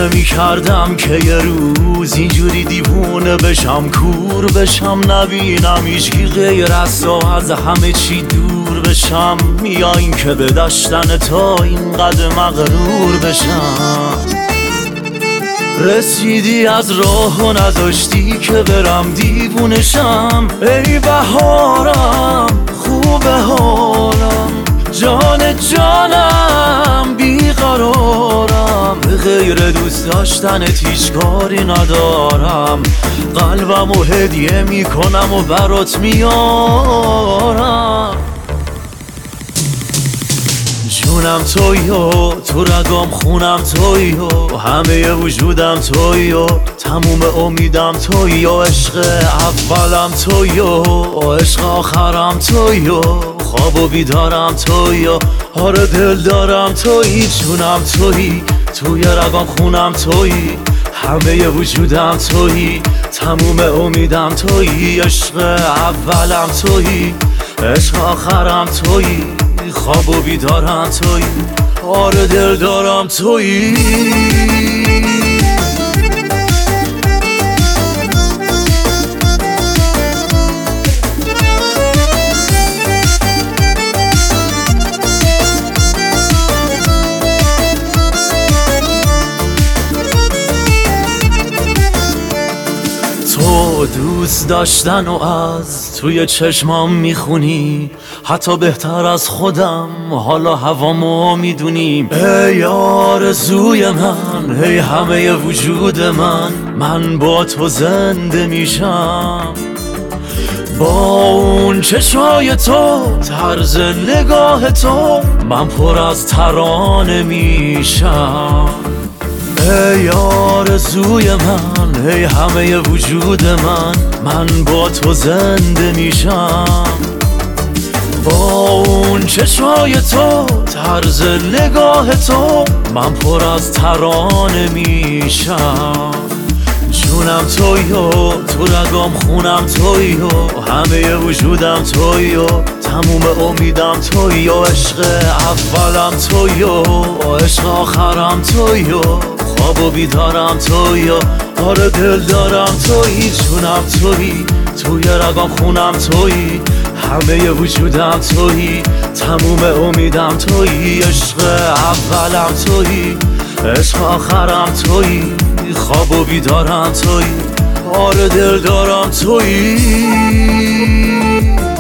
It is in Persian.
نمی کردم که یه روز اینجوری دیوونه بشم، کور بشم، نبینم هیچکی غیر از تو، از همه چی دور بشم. میایین که به داشتن تو اینقدر مغرور بشم. رسیدی از راه و نذاشتی که برم دیوونشم. ای بهارم خوب حالم، جان جانم بیقرارم، به غیر دوست داشتنت هیچ کاری ندارم. قلبمو هدیه میکنم و برات میارم. جونم تویی و تو رگام خونم تویی و همه وجودم تویی و تموم امیدم تویی و عشق اولم تویی و عشق آخرم تویی و خواب و بیدارم تویی و آره دل دارم تویی. جونم تویی، توی رگام خونم تویی، همه وجودم تویی، تموم امیدم تویی، عشق اولم تویی، عشق آخرم تویی، خواب و بیدارم تویی، آره دل دارم تویی. تو دوست داشتن و از توی چشمام میخونی، حتی بهتر از خودم حالا هوامو میدونی. ای آرزوی من، ای همه وجود من با تو زنده میشم. با اون چشای تو، طرز نگاه تو، من پر از ترانه میشم. ای آرزوی من، ای همه وجود من با تو زنده میشم. با اون چشمای تو، طرز نگاه تو، من پر از ترانه میشم. جونم تویی و تو رگام خونم تویی و همه وجودم تویی و تموم امیدم تویی و عشق اولم تویی و عشق آخرم تویی و خواب و بیدارم تویی و آره دل دارم تویی. جونم تویی، توی رگام خونم تویی، همه وجودم تویی، تموم امیدم تویی، عشق اولم تویی، عشق آخرم تویی، خواب و بیدارم تویی، آره دل دارم تویی.